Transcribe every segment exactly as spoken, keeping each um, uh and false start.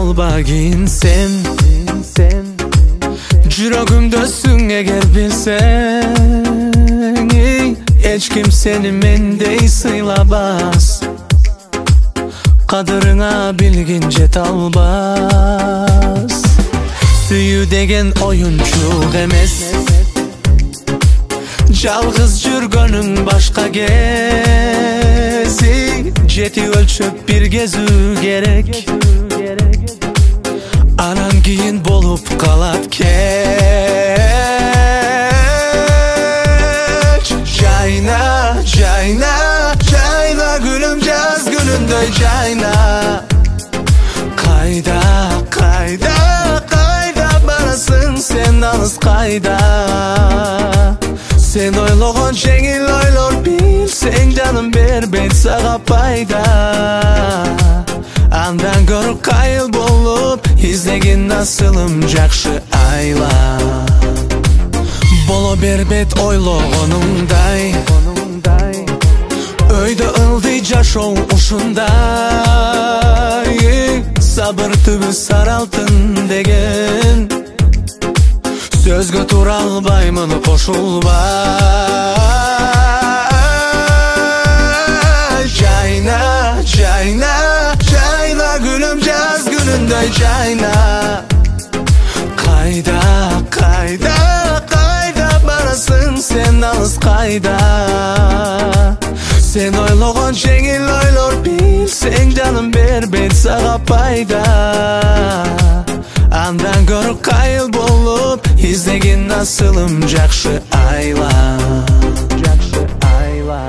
albagin sen Жүрөгүмдөсүң эгер билсең Эч ким сени мендей сыйлабас Кадырыңа билгин жете албас Сүйүү деген оюнчук эмес Жалгыз жүргөнүң башка кези Жети өлчөп бир кезүү керек Анан кийин болуп калат кеч Жайна, жайна, жайна Гүлүм жаз гүлүндөй жайна Кайда, кайда, кайда барасың сен алыс кайда Сен ойлогон жеңил ойлор билсең жаным бербейт сага пайда Андан көрү кайыл болуп издегин насылым жакшы айла Боло бербейт ойлогонуңдай Өйдө ылдый жашоо ушундай Сабыр түбү сары алтын деген Сөзгө тура албаймын кошулбай Жайна, жайна, жайна Гүлүм жаз гүлүндөй жайна Кайда, кайда, кайда барасың сен алыс кайда Сен ойлогон жеңил ойлор билсең жаным бербейт сага пайда Андан көрү кайыл болуп издегин насылым жакшы айла Жакшы айла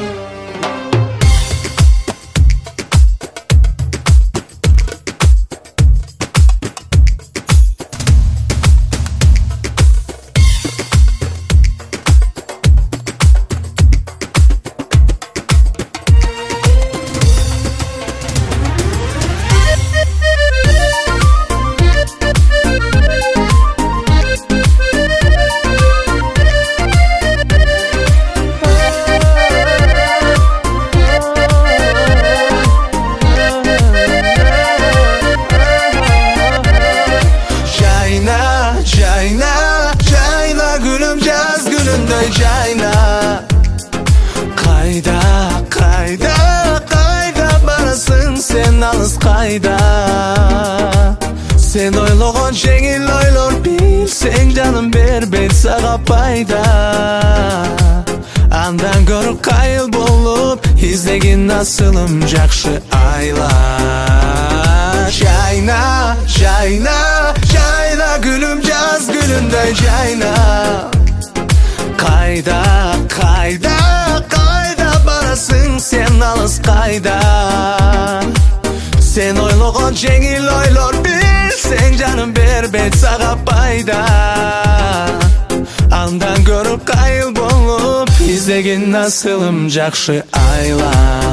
Jayna Kayda, kayda, kayda barasың sen alыс kayda Sen ойлогон жеңил ойлор билсең жаным бербейт сага пайда Андан көрү кайыл болуп издегин насылым жакшы айла Жайна, жайна, жайна Гүлүм жаз гүлүндөй жайна Кайда, кайда, кайда барасың сен алыс кайда Сен ойлогон жеңил ойлор билсең жаным бербейт сага пайда Андан көрүп кайыл болуп издегин насылым жакшы айла